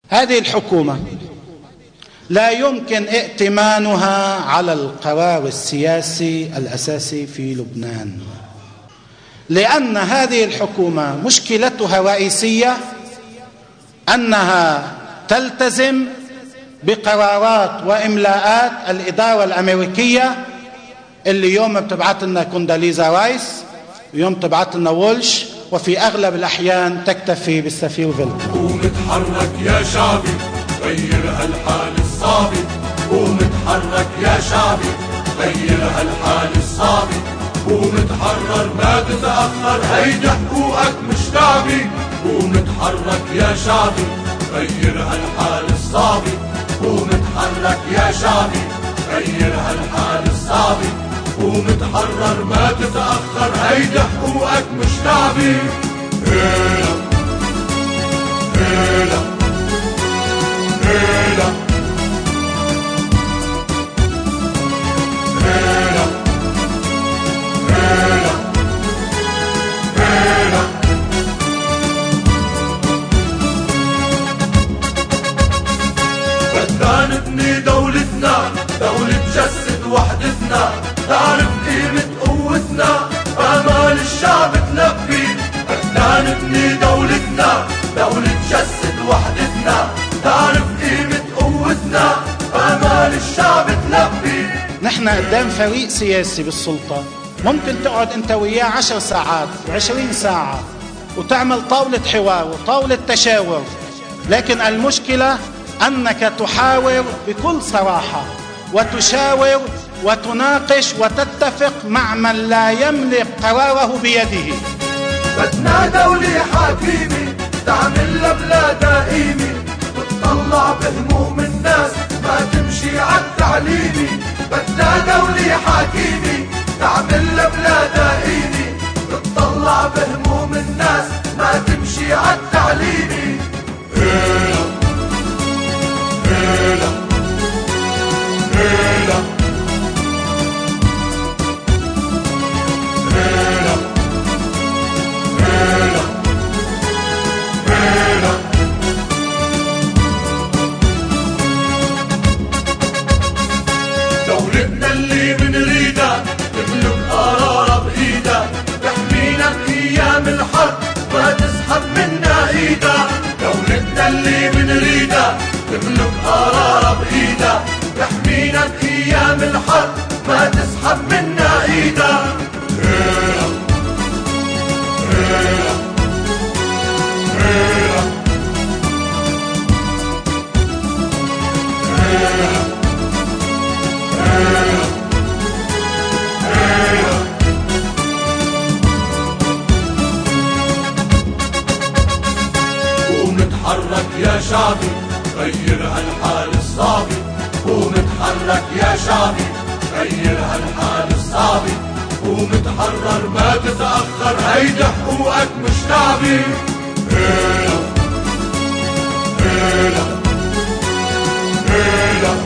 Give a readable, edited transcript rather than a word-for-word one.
هذه الحكومة لا يمكن ائتمانها على القرار السياسي الأساسي في لبنان، لأن هذه الحكومة مشكلتها الرئيسية أنها تلتزم بقرارات وإملاءات الإدارة الأمريكية اللي يوم بتبعت لنا كونداليزا رايس ويوم بتبعت لنا وولش، وفي أغلب الأحيان تكتفي بالسفير فيلتر. قوم اتحرك يا شعبي غير هالحال الصعب، قوم اتحرك يا شعبي غير هالحال الصعب، قوم اتحرر ما تتأخر هيدي حقوقك مش تعبي، قوم اتحرك يا شعبي غير هالحال الصعب، قوم اتحرك يا شعبي غير هالحال الصعب، قوم اتحرر ما تتأخر هيدي حقوقك مش تعبي. هيلا هيلا هيلا هيلا هيلا هيلا. بدنا نبني دولتنا، دولة تجسد وحدتنا، تعرف قيمة قوتنا، آمال الشعب تلبي. بدنا نبني دولتنا، دولة تجسد وحدتنا، تعرف قيمة قوتنا، آمال الشعب تلبي. نحن قدام فريق سياسي بالسلطة ممكن تقعد انت وياه 10 ساعات و20 ساعة وتعمل طاولة حوار وطاولة تشاور، لكن المشكلة أنك تحاور بكل صراحة وتشاور وتناقش وتتفق مع من لا يملك قراره بيده. بدنا دولة حكيمة تعمل لبلادها قيمة، تطلع بهموم الناس ما تمشي عالتعليمي. بدنا دولة حكيمة تعمل لبلادها قيمة، تطلع بهموم الناس ما تمشي عالتعليمي. هيلا هيلا هيلا هيلا هيلا هيلا. دولتنا اللي منريدها تملك قرارها بإيدها، تحمينا بأيام الحرب ما تسحب منا إيدها. دولتنا اللي منريدها تملك قرارها بإيدها، تحمينا بأيام الحرب ما تسحب منا إيدها. هيلا هيلا هيلا هيلا هيلا هيلا. قوم اتحرك يا شعبي غير هالحال الصعب، قوم اتحرك يا شعبي غير هالحال الصعب، قوم اتحرر ما تتأخر هيدي حقوقك مش تعبي. هيلا هيلا هيلا